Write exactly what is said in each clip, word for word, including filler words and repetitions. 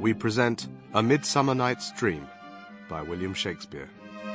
we present A Midsummer Night's Dream by William Shakespeare.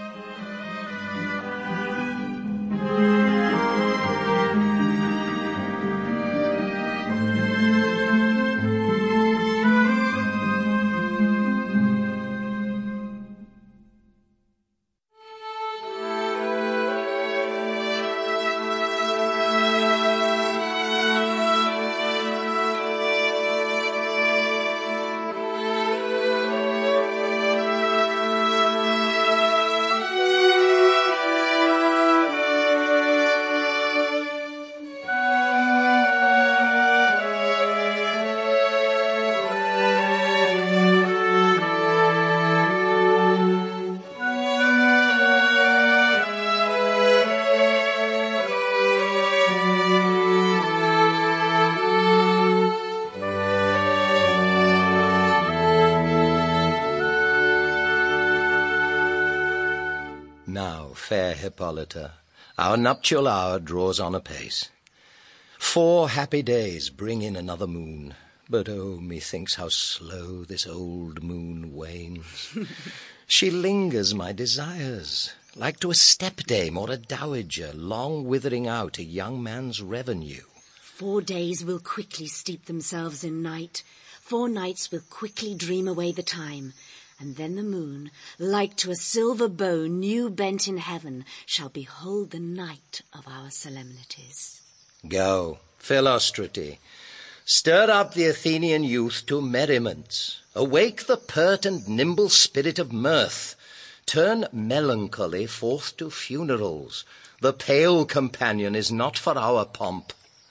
Now, fair Hippolyta, our nuptial hour draws on apace. Four happy days bring in another moon, but oh, methinks how slow this old moon wanes. She lingers my desires, like to a stepdame or a dowager, long withering out a young man's revenue. Four days will quickly steep themselves in night. Four nights will quickly dream away the time. And then the moon, like to a silver bow new bent in heaven, shall behold the night of our solemnities. Go, Philostrate, stir up the Athenian youth to merriments. Awake the pert and nimble spirit of mirth. Turn melancholy forth to funerals. The pale companion is not for our pomp.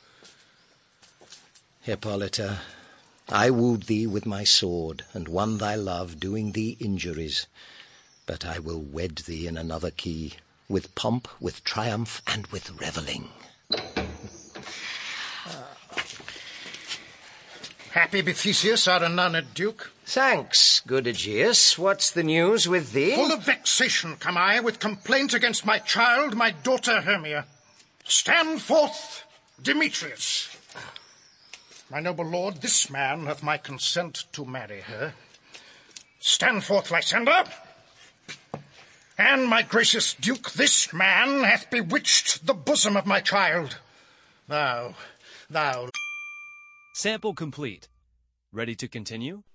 Hippolyta, I wooed thee with my sword, and won thy love, doing thee injuries. But I will wed thee in another key, with pomp, with triumph, and with revelling. Happy be Theseus, our renowned duke. Thanks, good Aegeus. What's the news with thee? Full of vexation come I, with complaint against my child, my daughter Hermia. Stand forth, Demetrius. My noble lord, this man hath my consent to marry her. Stand forth, Lysander. And, my gracious duke, this man hath bewitched the bosom of my child. Thou, thou... Sample complete. Ready to continue?